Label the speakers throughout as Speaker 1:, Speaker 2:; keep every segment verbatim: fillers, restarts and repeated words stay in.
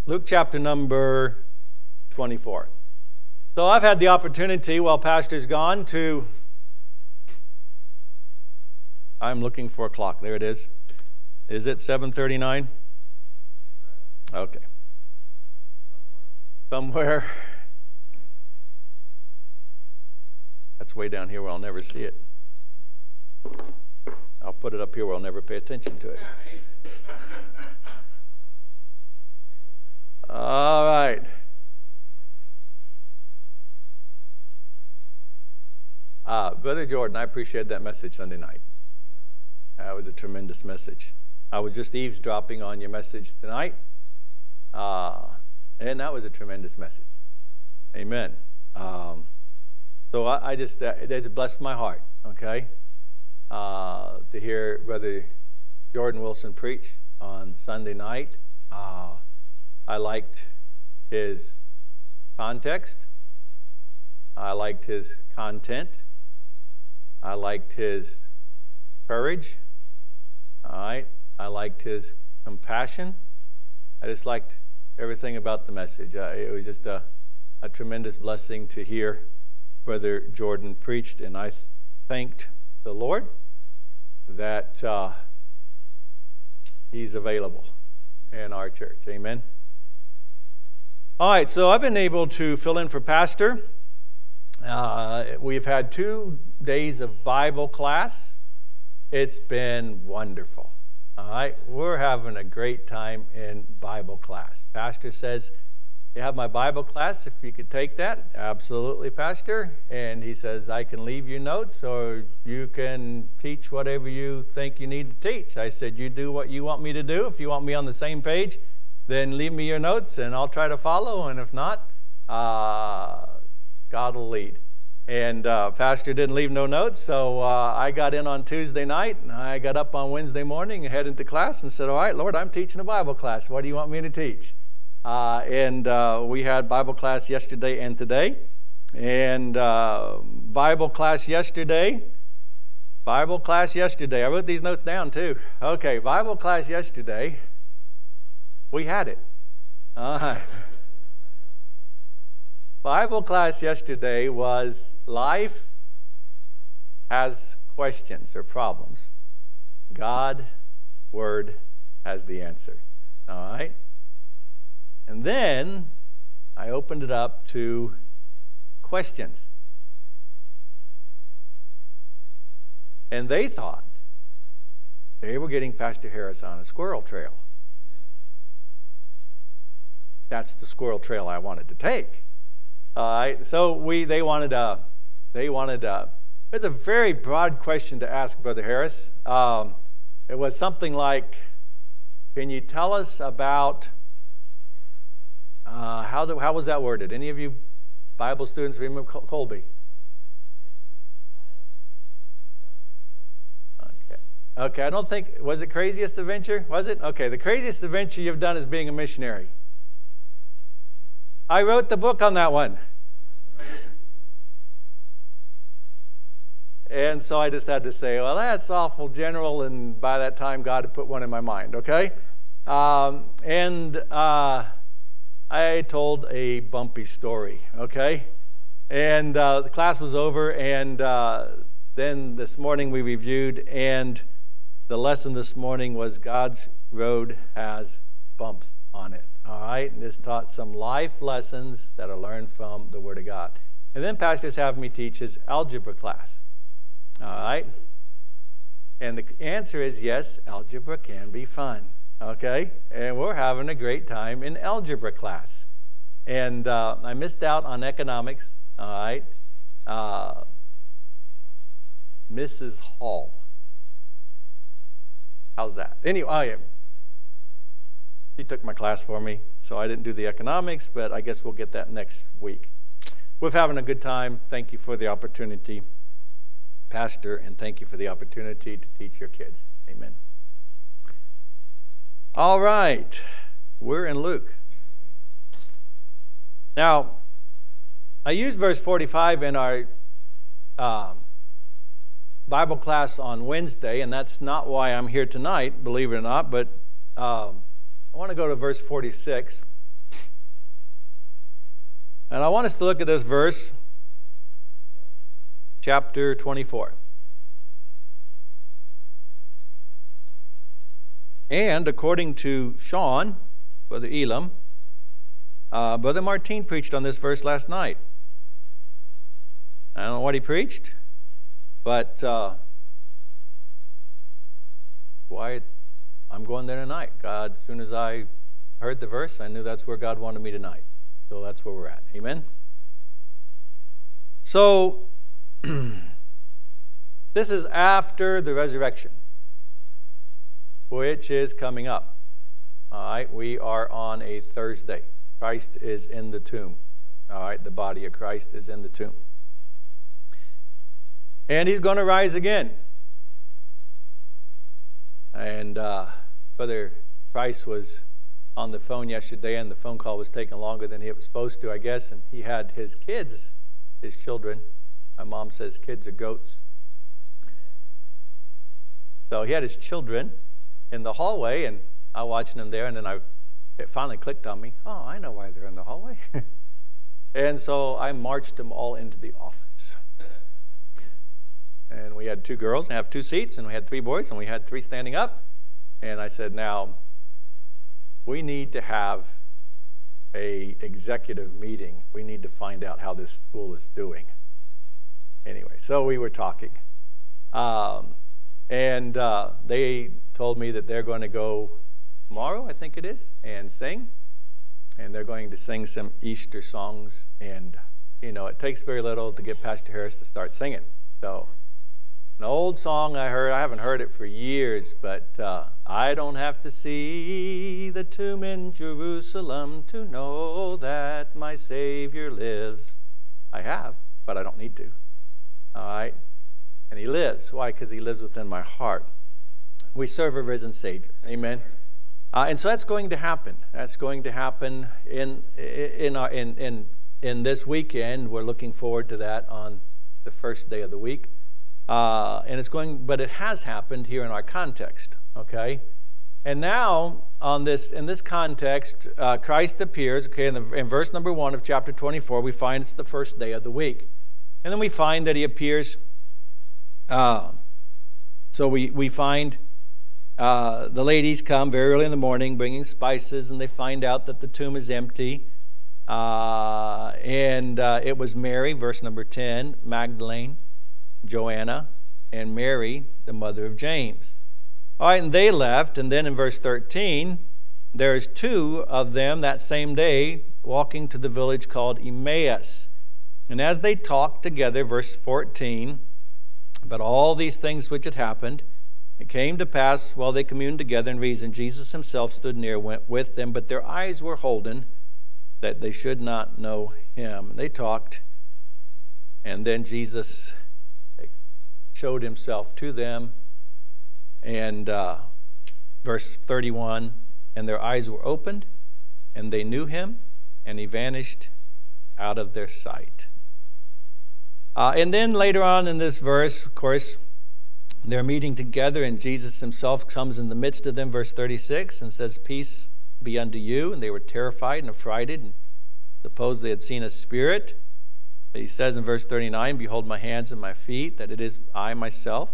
Speaker 1: Luke chapter number twenty-four. So I've had the opportunity while Pastor's gone to... I'm looking for a clock. There it is. Is it seven thirty-nine? Okay. Somewhere. That's way down here where I'll never see it. I'll put it up here where I'll never pay attention to it. All right. Uh, Brother Jordan, I appreciated that message Sunday night. That was a tremendous message. I was just eavesdropping on your message tonight, uh, and that was a tremendous message. Amen. Um, so I, I just, uh, it blessed my heart, okay, uh, to hear Brother Jordan Wilson preach on Sunday night. Uh, I liked his context. I liked his content. I liked his courage. All right. I liked his compassion. I just liked everything about the message. Uh, it was just a, a tremendous blessing to hear Brother Jordan preached, and I thanked the Lord that uh, he's available in our church. Amen. All right, so I've been able to fill in for Pastor. Uh, we've had two days of Bible class. It's been wonderful. All right, we're having a great time in Bible class. Pastor says, you have my Bible class, if you could take that. Absolutely, Pastor. And he says, I can leave you notes or you can teach whatever you think you need to teach. I said, you do what you want me to do. If you want me on the same page, then leave me your notes and I'll try to follow. And if not, uh, God will lead. And uh, Pastor didn't leave no notes, so uh, I got in on Tuesday night, and I got up on Wednesday morning and headed into class and said, all right, Lord, I'm teaching a Bible class. What do you want me to teach? Uh, and uh, we had Bible class yesterday and today. And uh, Bible class yesterday. Bible class yesterday. I wrote these notes down too. Okay, Bible class yesterday. We had it. All right. Bible class yesterday was life has questions or problems. God, Word has the answer. All right? And then I opened it up to questions. And they thought they were getting Pastor Harris on a squirrel trail. That's the squirrel trail I wanted to take. All right, so we they wanted uh they wanted uh it's a very broad question to ask Brother Harris. Um, it was something like, can you tell us about uh, how do, how was that worded? Any of you Bible students remember Colby? Okay, okay. I don't think was it craziest adventure? Was it okay? The craziest adventure you've done is being a missionary. I wrote the book on that one. And so I just had to say, well, that's awful general, and by that time, God had put one in my mind, okay? Um, and uh, I told a bumpy story, okay? And uh, the class was over, and uh, then this morning we reviewed, and the lesson this morning was God's road has bumps on it. All right, and this taught some life lessons that are learned from the Word of God. And then Pastor's having me teach his algebra class. All right, and the answer is yes, algebra can be fun. Okay, and we're having a great time in algebra class. And uh, I missed out on economics. All right, uh, Missus Hall. How's that? Anyway, I am. She took my class for me, so I didn't do the economics, but I guess we'll get that next week. We're having a good time. Thank you for the opportunity, Pastor, and thank you for the opportunity to teach your kids. Amen. All right. We're in Luke. Now, I used verse forty-five in our um, Bible class on Wednesday, and that's not why I'm here tonight, believe it or not, but um, I want to go to verse forty-six And I want us to look at this verse, chapter twenty-four. And according to Sean, Brother Elam, uh, Brother Martin preached on this verse last night. I don't know what he preached, but uh, why I'm going there tonight. God, as soon as I heard the verse, I knew that's where God wanted me tonight. So that's where we're at. Amen? So, this is after the resurrection, which is coming up. All right, we are on a Thursday. Christ is in the tomb. All right, the body of Christ is in the tomb. And he's going to rise again. And uh, Brother Price was on the phone yesterday, and the phone call was taking longer than it was supposed to, I guess, and he had his kids, his children. My mom says kids are goats. So he had his children in the hallway, and I was watching them there, and then I it finally clicked on me. Oh, I know why they're in the hallway. And so I marched them all into the office. And we had two girls, and I have two seats, and we had three boys, and we had three standing up. And I said, now, we need to have a executive meeting. We need to find out how this school is doing. Anyway, so we were talking. Um, and uh, they told me that they're going to go tomorrow, I think it is, and sing. And they're going to sing some Easter songs. And, you know, it takes very little to get Pastor Harris to start singing. So, an old song I heard, I haven't heard it for years, but uh, I don't have to see the tomb in Jerusalem to know that my Savior lives. I have, but I don't need to. All right? And he lives. Why? Because he lives within my heart. We serve a risen Savior. Amen? Uh, and so that's going to happen. That's going to happen in in, our, in in in this weekend. We're looking forward to that on the first day of the week. Uh, and it's going, but it has happened here in our context, okay? And now, on this, in this context, uh, Christ appears, okay, in, the, in verse number one of chapter twenty-four, we find it's the first day of the week. And then we find that he appears, uh, so we, we find uh, the ladies come very early in the morning bringing spices, and they find out that the tomb is empty. Uh, and uh, it was Mary, verse number ten, Magdalene, Joanna, and Mary, the mother of James. All right, and they left, and then in verse thirteen, there's two of them that same day walking to the village called Emmaus. And as they talked together, verse fourteen, about all these things which had happened, it came to pass while they communed together and reasoned, Jesus himself stood near, went with them, but their eyes were holden that they should not know him. And they talked, and then Jesus showed himself to them. And uh, verse thirty-one, and their eyes were opened, and they knew him, and he vanished out of their sight. Uh, and then later on in this verse, of course, they're meeting together, and Jesus himself comes in the midst of them, verse thirty-six, and says, peace be unto you. And they were terrified and affrighted, and supposed they had seen a spirit. But he says in verse thirty-nine, behold my hands and my feet, that it is I myself.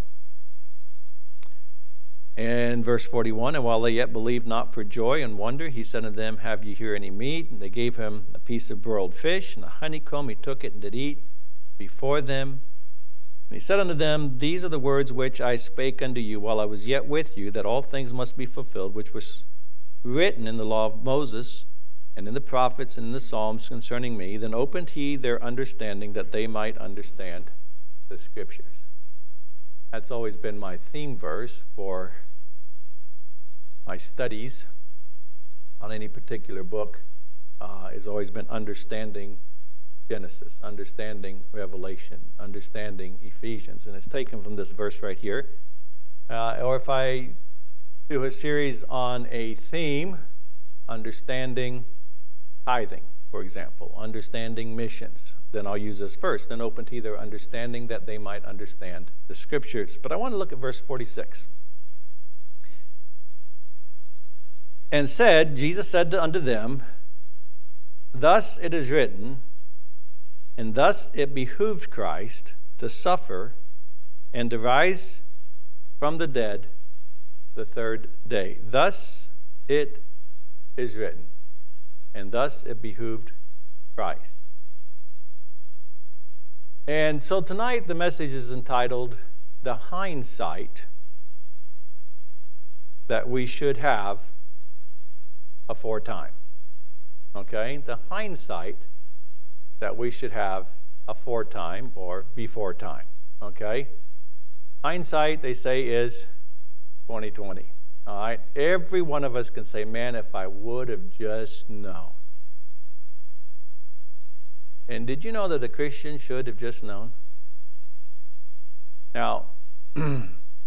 Speaker 1: And verse forty-one, and while they yet believed not for joy and wonder, he said unto them, have ye here any meat? And they gave him a piece of broiled fish and a honeycomb. He took it and did eat before them. And he said unto them, these are the words which I spake unto you while I was yet with you, that all things must be fulfilled, which was written in the law of Moses, and in the prophets, and in the Psalms concerning me. Then opened he their understanding, that they might understand the Scriptures. That's always been my theme verse for my studies on any particular book. Uh, has always been understanding Genesis, understanding Revelation, understanding Ephesians. And it's taken from this verse right here. Uh, or if I do a series on a theme, understanding tithing, for example, understanding missions, then I'll use this first. Then open to their understanding, that they might understand the Scriptures. But I want to look at verse forty-six. And said, Jesus said unto them, thus it is written, And thus it behooved Christ to suffer and to rise from the dead the third day. Thus it is written. And thus it behooved Christ. And so tonight the message is entitled, The Hindsight That We Should Have Aforetime. Okay? The hindsight that we should have aforetime or before time. Okay? Hindsight, they say, is twenty twenty. All right? Every one of us can say, man, if I would have just known. And did you know that a Christian should have just known? Now, are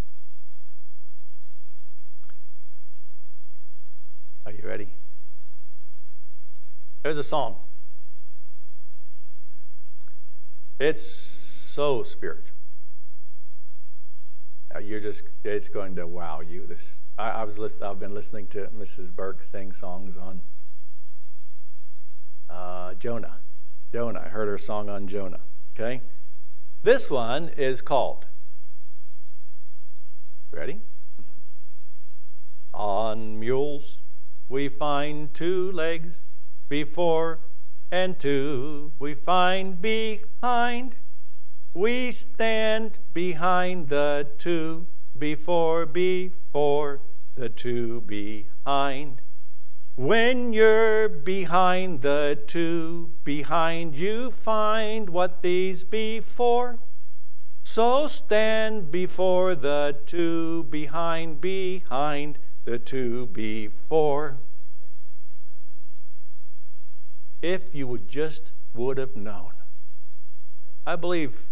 Speaker 1: you ready? There's a song. It's so spiritual. Now you're just, it's going to wow you. This, I, I was listening, I've been listening to Missus Burke sing songs on uh, Jonah. Jonah. I heard her song on Jonah. Okay? This one is called, ready? On mules we find two legs before, and two we find behind. We stand behind the two before, before the two behind. When you're behind the two behind, you find what these before. So stand before the two behind, behind the two before. If you would just would have known. I believe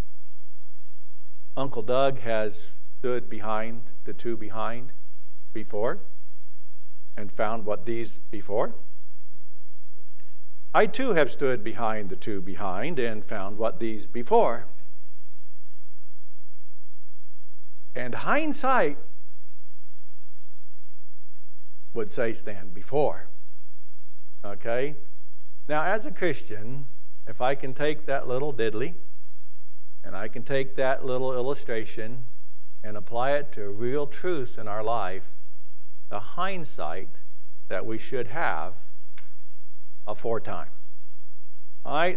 Speaker 1: Uncle Doug has stood behind the two behind before and found what these before. I too have stood behind the two behind and found what these before. And hindsight would say stand before. Okay? Now, as a Christian, if I can take that little diddly and I can take that little illustration and apply it to real truth in our life, the hindsight that we should have aforetime. All right?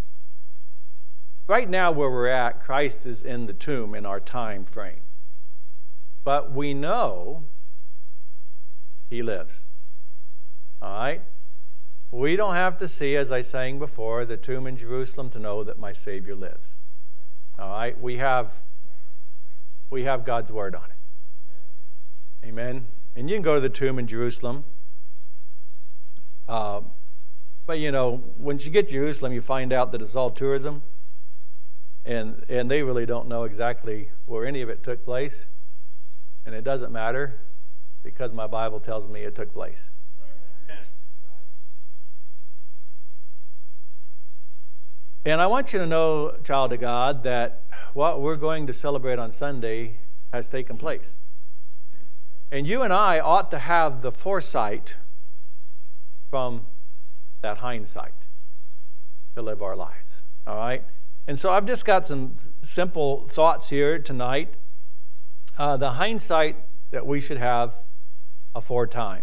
Speaker 1: Right now where we're at, Christ is in the tomb in our time frame. But we know he lives. All right? We don't have to see, as I sang before, the tomb in Jerusalem to know that my Savior lives. All right? We have, we have God's Word on it. Amen? And you can go to the tomb in Jerusalem. Uh, but, you know, once you get to Jerusalem, you find out that it's all tourism. And, and they really don't know exactly where any of it took place. And it doesn't matter because my Bible tells me it took place. And I want you to know, child of God, that what we're going to celebrate on Sunday has taken place. And you and I ought to have the foresight from that hindsight to live our lives. All right? And so I've just got some simple thoughts here tonight. Uh, the hindsight that we should have aforetime.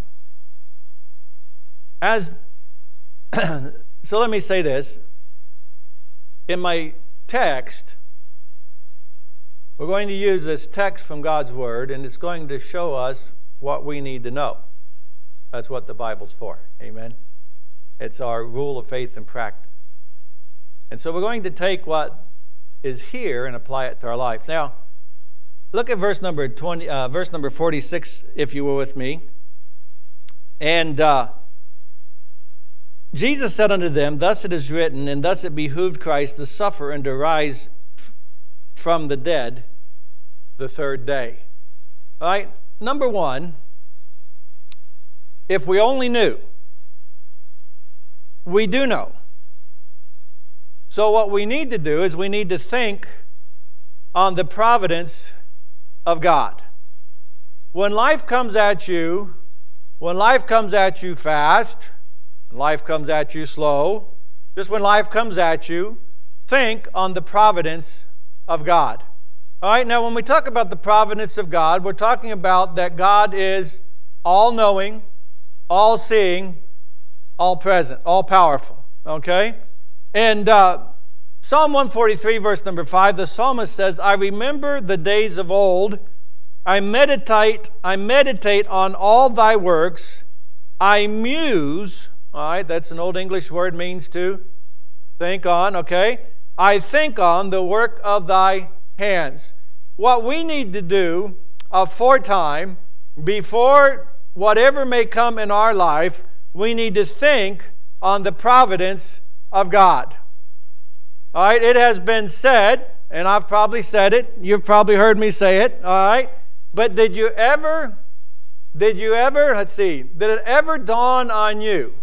Speaker 1: As so let me say this. In my text, we're going to use this text from God's Word, and it's going to show us what we need to know. That's what the Bible's for. Amen? It's our rule of faith and practice. And so we're going to take what is here and apply it to our life. Now, look at verse number twenty, uh, verse number forty-six, if you were with me. And uh, Jesus said unto them, Thus it is written, and thus it behooved Christ to suffer and to rise f- from the dead the third day. All right? Number one, if we only knew, we do know. So what we need to do is we need to think on the providence of God. When life comes at you, when life comes at you fast, life comes at you slow, just when life comes at you, think on the providence of God. All right, now when we talk about the providence of God, we're talking about that God is all-knowing, all-seeing, all-present, all-powerful. Okay? And uh, Psalm one forty-three, verse number five, the psalmist says, I remember the days of old. I meditate, I meditate on all thy works. I muse, all right, that's an old English word, means to think on, okay? I think on the work of thy hands. What we need to do aforetime, before whatever may come in our life, we need to think on the providence of God. All right, it has been said, and I've probably said it, you've probably heard me say it, all right? But did you ever, did you ever, let's see, did it ever dawn on you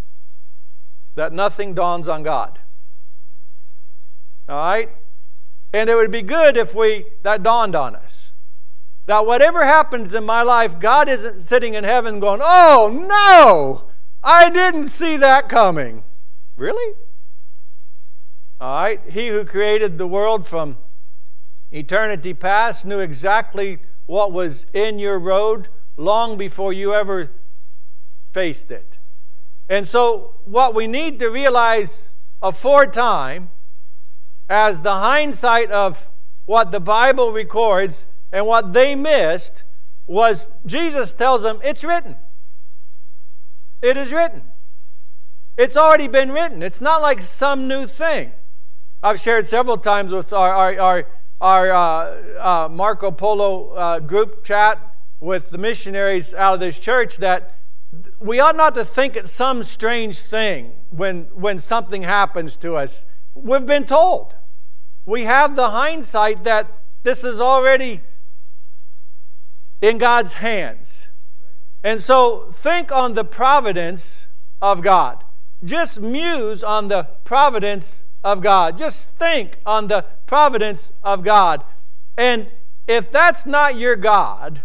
Speaker 1: that nothing dawns on God? All right? And it would be good if we, that dawned on us. That whatever happens in my life, God isn't sitting in heaven going, oh no, I didn't see that coming. Really? All right? He who created the world from eternity past knew exactly what was in your road long before you ever faced it. And so what we need to realize aforetime, as the hindsight of what the Bible records and what they missed, was Jesus tells them, it's written. It is written. It's already been written. It's not like some new thing. I've shared several times with our our our, our uh, uh, Marco Polo uh, group chat with the missionaries out of this church that we ought not to think it's some strange thing when when something happens to us. We've been told. We have the hindsight that this is already in God's hands. And so think on the providence of God. Just muse on the providence of God. Just think on the providence of God. And if that's not your God,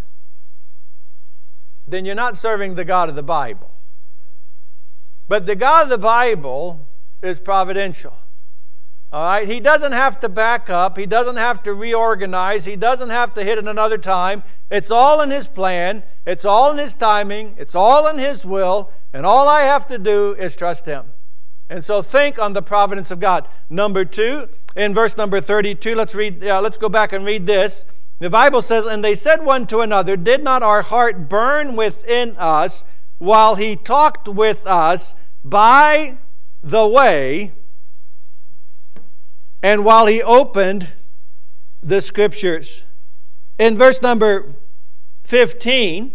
Speaker 1: then you're not serving the God of the Bible. But the God of the Bible is providential. All right? He doesn't have to back up. He doesn't have to reorganize. He doesn't have to hit it another time. It's all in His plan. It's all in His timing. It's all in His will. And all I have to do is trust Him. And so think on the providence of God. Number two, in verse number thirty-two, let's read. Uh, let's go back and read this. The Bible says, and they said one to another, did not our heart burn within us while He talked with us by the way, and while He opened the Scriptures? In verse number fifteen,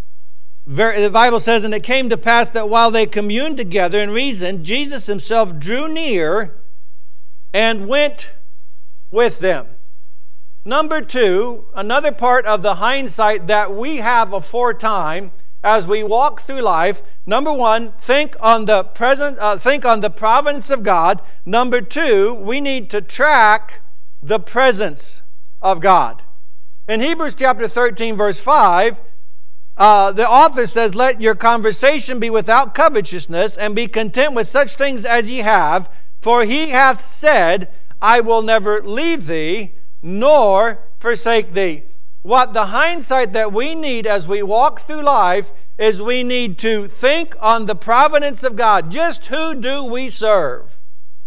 Speaker 1: the Bible says, and it came to pass that while they communed together and reasoned, Jesus Himself drew near and went with them. Number two, another part of the hindsight that we have aforetime as we walk through life. Number one, think on the present, uh, think on the providence of God. Number two, we need to track the presence of God. In Hebrews chapter thirteen, verse five, uh, the author says, let your conversation be without covetousness, and be content with such things as ye have, for He hath said, I will never leave thee, nor forsake thee. What the hindsight that we need as we walk through life is we need to think on the providence of God. Just who do we serve?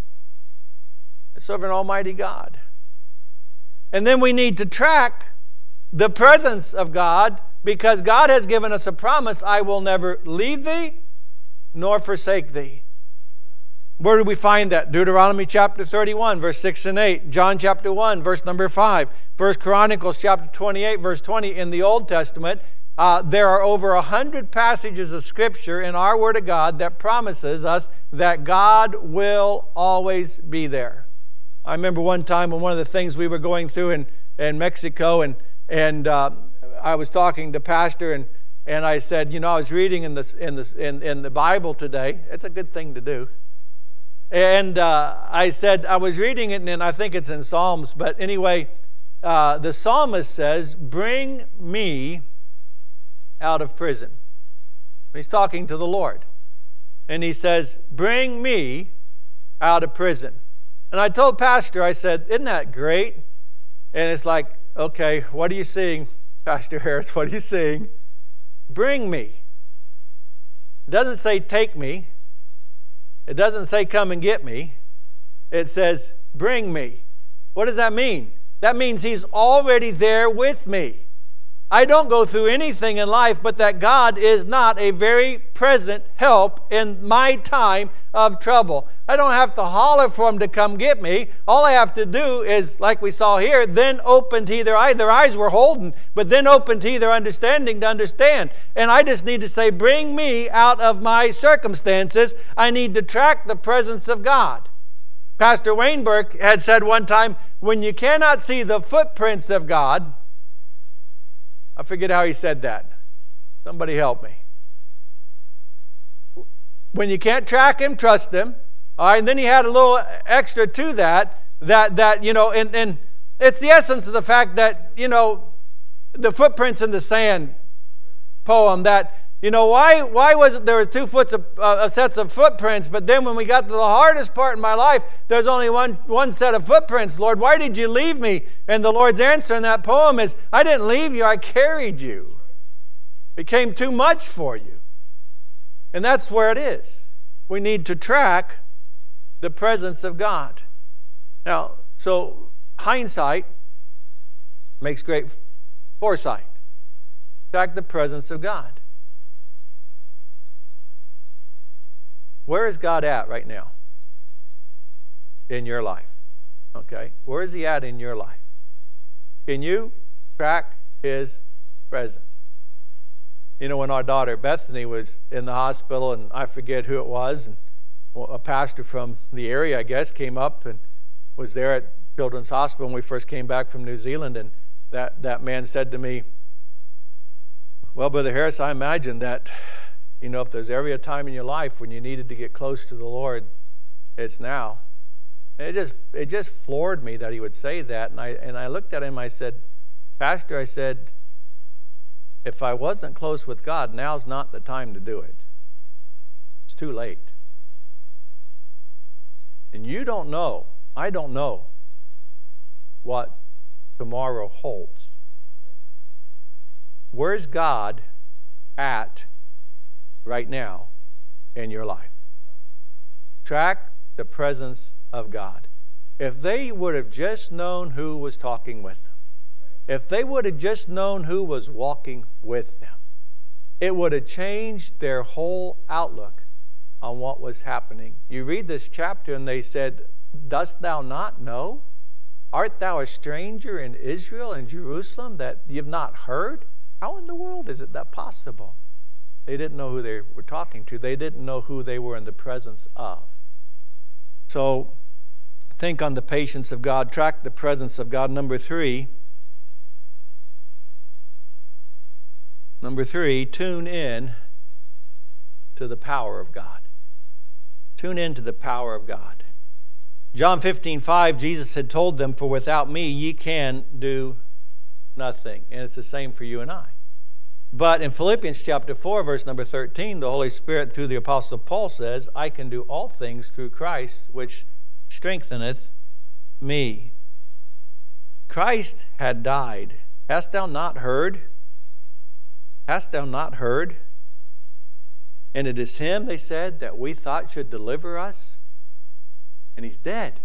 Speaker 1: We serve an almighty God. And then we need to track the presence of God, because God has given us a promise, I will never leave thee nor forsake thee. Where do we find that? Deuteronomy chapter thirty-one, verse six and eight. John chapter one, verse number five. First Chronicles chapter twenty-eight, verse twenty. In the Old Testament, uh, there are over a hundred passages of Scripture in our Word of God that promises us that God will always be there. I remember one time when one of the things we were going through in, in Mexico, and and uh, I was talking to Pastor, and and I said, you know, I was reading in the in the in, in the Bible today. It's a good thing to do. And uh, I said, I was reading it, and I think it's in Psalms, but anyway, uh, the psalmist says, bring me out of prison. He's talking to the Lord. And he says, bring me out of prison. And I told Pastor, I said, isn't that great? And it's like, okay, what are you seeing, Pastor Harris? What are you seeing? Bring me. It doesn't say take me. It doesn't say come and get me. It says bring me. What does that mean? That means He's already there with me. I don't go through anything in life but that God is not a very present help in my time of trouble. I don't have to holler for Him to come get me. All I have to do is, like we saw here, then open to either eye. Their eyes were holding, but then open to either understanding to understand. And I just need to say, bring me out of my circumstances. I need to track the presence of God. Pastor Wayne Burke had said one time, when you cannot see the footprints of God, I forget how he said that. Somebody help me. When you can't track Him, trust Him. All right, and then he had a little extra to that, that, that you know, and, and it's the essence of the fact that, you know, the footprints in the sand poem, that, you know, why why was it there was two foots of, uh, sets of footprints, but then when we got to the hardest part in my life, there's only one, one set of footprints. Lord, why did you leave me? And the Lord's answer in that poem is, I didn't leave you, I carried you. It became too much for you. And that's where it is. We need to track the presence of God. Now, so hindsight makes great foresight. Track the presence of God. Where is God at right now in your life? Okay, where is He at in your life? Can you track His presence? You know, when our daughter Bethany was in the hospital, and I forget who it was, and a pastor from the area, I guess, came up and was there at Children's Hospital when we first came back from New Zealand, and that, that man said to me, well, Brother Harris, I imagine that, you know, if there's ever a time in your life when you needed to get close to the Lord, it's now. And it just it just floored me that he would say that. And I and I looked at him, I said, Pastor, I said, if I wasn't close with God, now's not the time to do it. It's too late. And you don't know, I don't know what tomorrow holds. Where's God at right now in your life? Track the presence of God. If they would have just known who was talking with them, if they would have just known who was walking with them, it would have changed their whole outlook on what was happening. You read this chapter and they said, dost thou not know? Art thou a stranger in Israel and Jerusalem that you've not heard? How in the world is it that possible? They didn't know who they were talking to. They didn't know who they were in the presence of. So think on the patience of God. Track the presence of God. Number three. Number three, tune in to the power of God. Tune in to the power of God. John fifteen five, Jesus had told them, for without me ye can do nothing. And it's the same for you and I. But in Philippians chapter four, verse number thirteen, the Holy Spirit through the Apostle Paul says, I can do all things through Christ, which strengtheneth me. Christ had died. Hast thou not heard? Hast thou not heard? And it is Him, they said, that we thought should deliver us. And He's dead.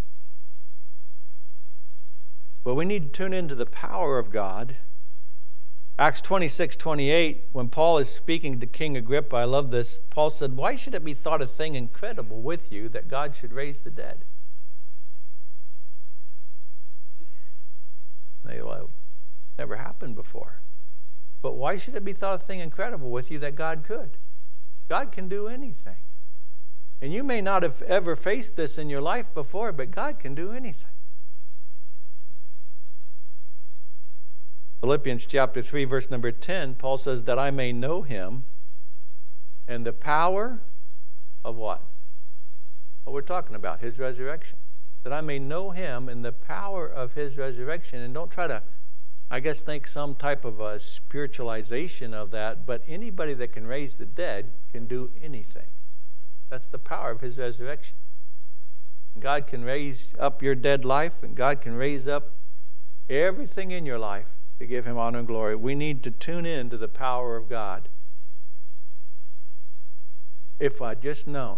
Speaker 1: But we need to tune into the power of God. Acts twenty-six twenty-eight, when Paul is speaking to King Agrippa, I love this. Paul said, why should it be thought a thing incredible with you that God should raise the dead? They, well, never happened before. But why should it be thought a thing incredible with you that God could? God can do anything. And you may not have ever faced this in your life before, but God can do anything. Philippians chapter three, verse number ten, Paul says, that I may know Him and the power of what? What we're talking about, His resurrection. That I may know Him and the power of His resurrection. And don't try to, I guess, think some type of a spiritualization of that, but anybody that can raise the dead can do anything. That's the power of His resurrection. God can raise up your dead life, and God can raise up everything in your life to give him honor and glory. We need to tune in to the power of God. If I'd just known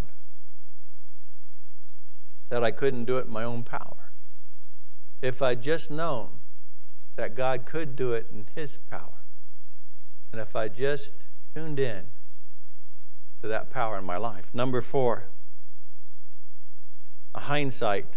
Speaker 1: that I couldn't do it in my own power, if I'd just known that God could do it in his power, and if I just tuned in to that power in my life. Number four, a hindsight.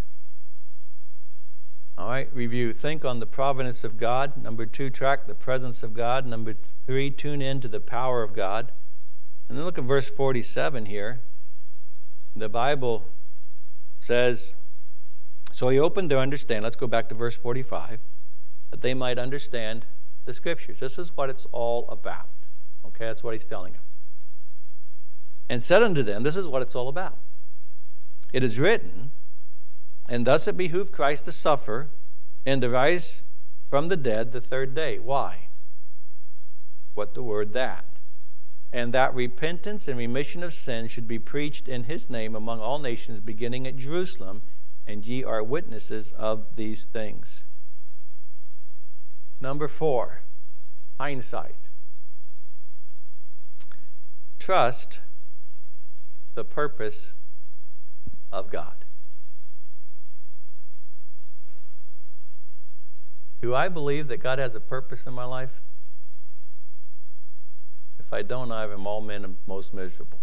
Speaker 1: All right, review. Think on the providence of God. Number two, track the presence of God. Number three, tune in to the power of God. And then look at verse forty-seven here. The Bible says, so he opened their understanding. Let's go back to verse forty-five. That they might understand the Scriptures. This is what it's all about. Okay, that's what he's telling them. And said unto them, this is what it's all about. It is written, and thus it behooved Christ to suffer and to rise from the dead the third day. Why? What the word that? And that repentance and remission of sin should be preached in his name among all nations, beginning at Jerusalem, and ye are witnesses of these things. Number four, hindsight. Trust the purpose of God. Do I believe that God has a purpose in my life? If I don't, I am all men most miserable.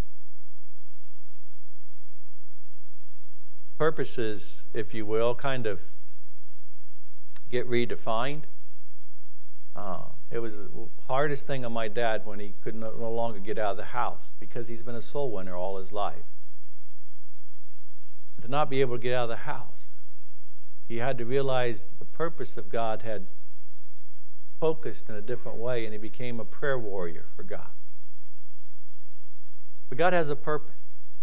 Speaker 1: Purposes, if you will, kind of get redefined. Uh, it was the hardest thing on my dad when he could no, no longer get out of the house, because he's been a soul winner all his life. To not be able to get out of the house, he had to realize that the purpose of God had focused in a different way, and he became a prayer warrior for God. But God has a purpose.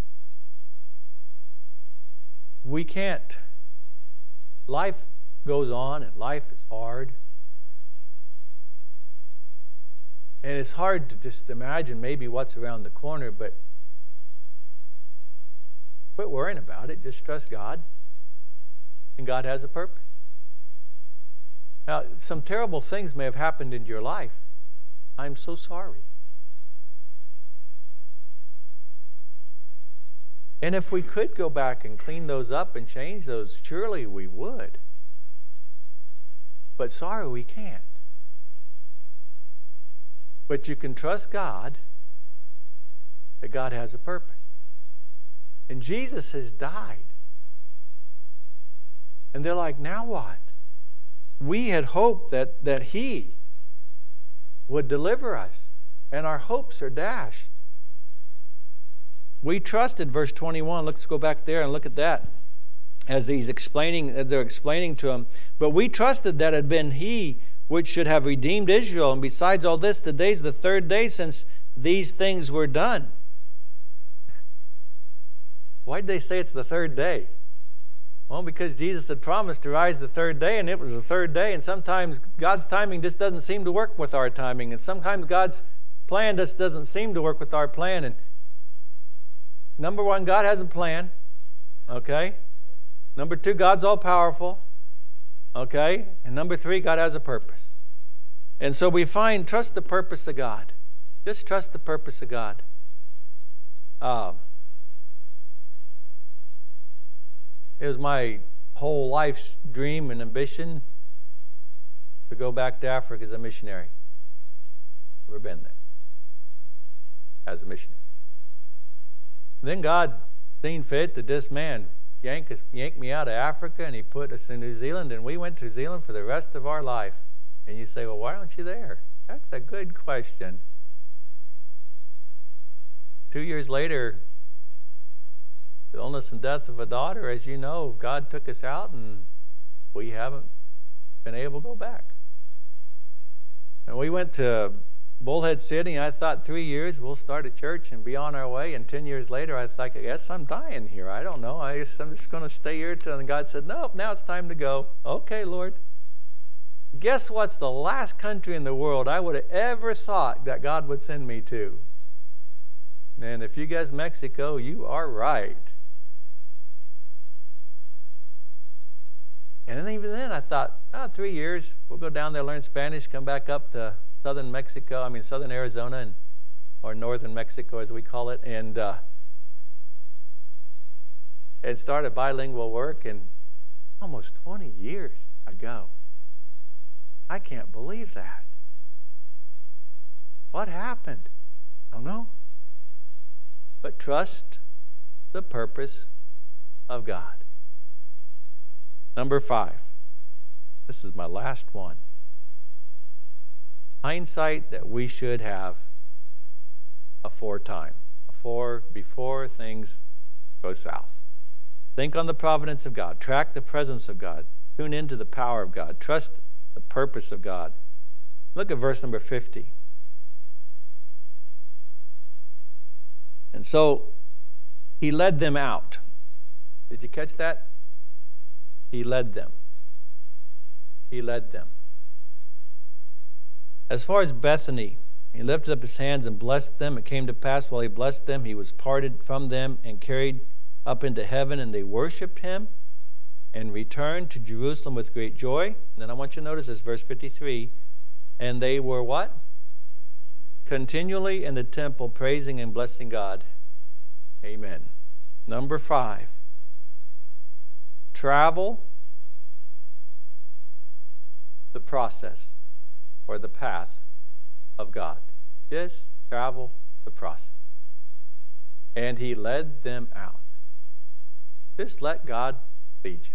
Speaker 1: We can't. Life goes on, and life is hard. And it's hard to just imagine maybe what's around the corner, but quit worrying about it. Just trust God. And God has a purpose. Now, some terrible things may have happened in your life. I'm so sorry. And if we could go back and clean those up and change those, surely we would. But sorry, we can't. But you can trust God that God has a purpose. And Jesus has died. And they're like, now what? We had hoped that, that he would deliver us, and our hopes are dashed. We trusted, verse twenty-one. Let's go back there and look at that. As he's explaining, as they're explaining to him. But we trusted that it had been he which should have redeemed Israel. And besides all this, today's the third day since these things were done. Why did they say it's the third day? Well, because Jesus had promised to rise the third day, and it was the third day. And sometimes God's timing just doesn't seem to work with our timing. And sometimes God's plan just doesn't seem to work with our plan. And number one, God has a plan. Okay? Number two, God's all-powerful. Okay? And number three, God has a purpose. And so we find, trust the purpose of God. Just trust the purpose of God. Uh, it was my whole life's dream and ambition to go back to Africa as a missionary. Never been there as a missionary. Then God seen fit to just, man, yank, us, yank me out of Africa, and he put us in New Zealand, and we went to New Zealand for the rest of our life. And you say, well, why aren't you there? That's a good question. Two years later, the illness and death of a daughter, as you know, God took us out, and we haven't been able to go back. And we went to Bullhead City, and I thought three years we'll start a church and be on our way. And ten years later, I thought, I guess I'm dying here. I don't know. I guess I'm just going to stay here till. And God said, nope, now it's time to go. Okay, Lord. Guess what's the last country in the world I would have ever thought that God would send me to? And if you guess Mexico, you are right. And then even then I thought, oh, three years, we'll go down there, learn Spanish, come back up to southern Mexico, I mean southern Arizona, and or northern Mexico as we call it, and uh, and started bilingual work, and almost twenty years ago. I can't believe that. What happened? I don't know. But trust the purpose of God. Number five. This is my last one. Hindsight that we should have aforetime. Afore, before things go south. Think on the providence of God. Track the presence of God. Tune into the power of God. Trust the purpose of God. Look at verse number fifty. And so he led them out. Did you catch that? He led them. He led them. As far as Bethany, he lifted up his hands and blessed them. It came to pass while he blessed them, he was parted from them and carried up into heaven, and they worshipped him and returned to Jerusalem with great joy. And then I want you to notice this, verse fifty-three. And they were what? Continually in the temple, praising and blessing God. Amen. Number five. Travel the process or the path of God. Just travel the process. And he led them out. Just let God lead you.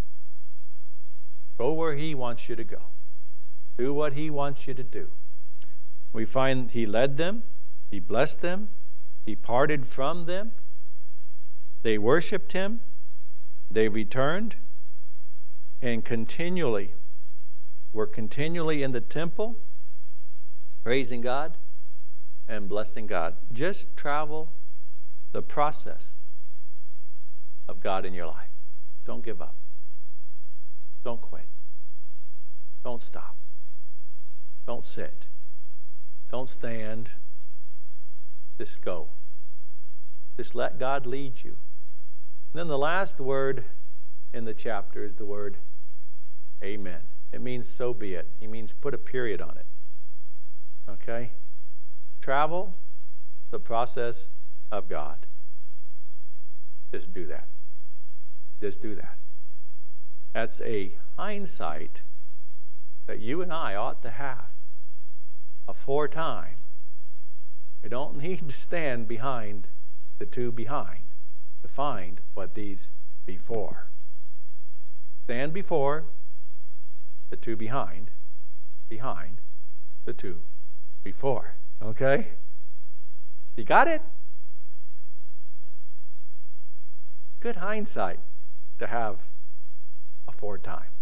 Speaker 1: Go where he wants you to go. Do what he wants you to do. We find he led them, he blessed them, he parted from them, they worshiped him, they returned, and continually, were continually in the temple, praising God and blessing God. Just travel the process of God in your life. Don't give up. Don't quit. Don't stop. Don't sit. Don't stand. Just go. Just let God lead you. And then the last word in the chapter is the word amen. It means so be it. He means put a period on it. Okay? Travel the process of God. Just do that. Just do that. That's a hindsight that you and I ought to have aforetime. We don't need to stand behind the two behind to find what these before. Stand before the two behind, behind the two before. Okay? You got it? Good hindsight to have aforetime.